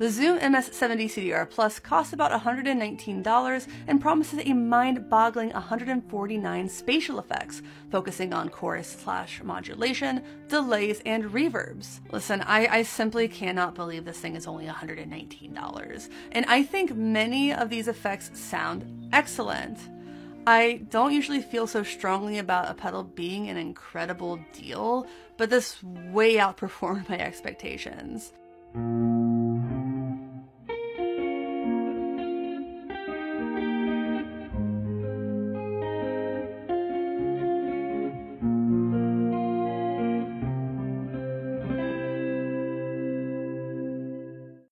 The Zoom MS-70 CDR Plus costs about $119 and promises a mind-boggling 149 spatial effects, focusing on chorus/modulation, delays, and reverbs. Listen, I simply cannot believe this thing is only $119, and I think many of these effects sound excellent. I don't usually feel so strongly about a pedal being an incredible deal, but this way outperformed my expectations.